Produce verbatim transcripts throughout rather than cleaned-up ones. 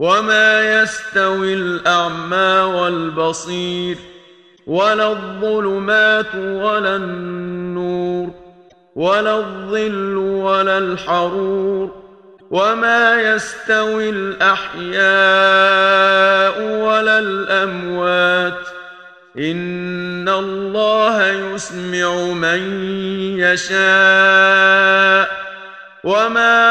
وما يستوي الأعمى والبصير ولا الظلمات ولا النور ولا الظل ولا الحرور وما يستوي الأحياء ولا الأموات إن الله يسمع من يشاء وما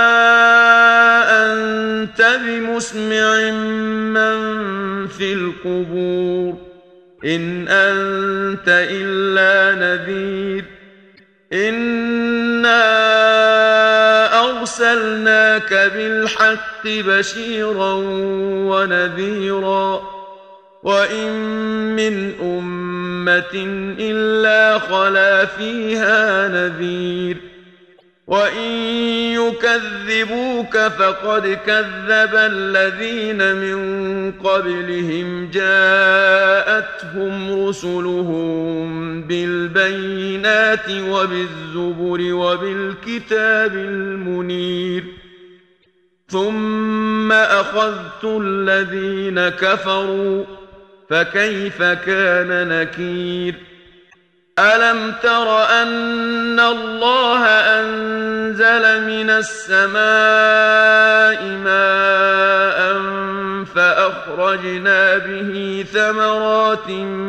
أنت بمسمع من في القبور إن أنت إلا نذير إنا أرسلناك بالحق بشيرا ونذيرا وإن من أمة إلا خلا فيها نذير وإن يكذبوك فقد كذب الذين من قبلهم جاءتهم رسلهم بالبينات وبالزبر وبالكتاب المنير ثم أخذت الذين كفروا فكيف كان نكير ألم تر أن الله أنزل من السماء ماء فأخرجنا به ثمرات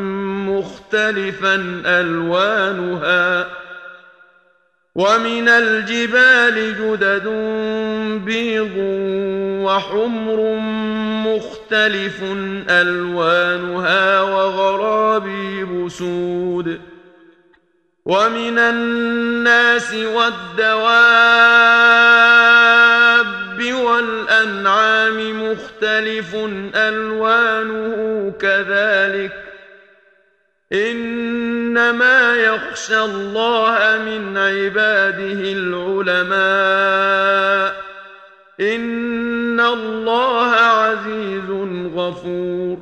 مختلفا ألوانها ومن الجبال جدد بيض وحمر مختلف ألوانها وغرابيب سود ومن الناس والدواب والأنعام مختلف ألوانه كذلك إنما يخشى الله من عباده العلماء إن الله عزيز غفور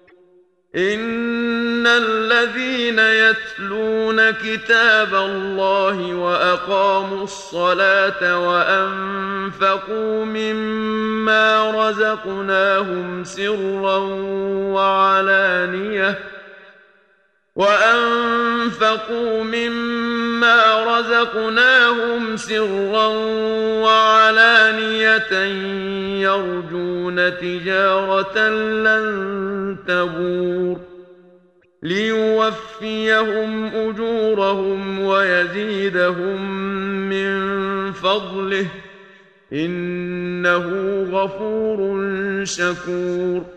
إن الذين يتلون كتاب الله وأقاموا الصلاة وأنفقوا مما رزقناهم سرا وعلانية وأنفقوا مما رزقناهم سرا وعلانية يرجون تجارة لن تبور ليوفيهم أجورهم ويزيدهم من فضله إنه غفور شكور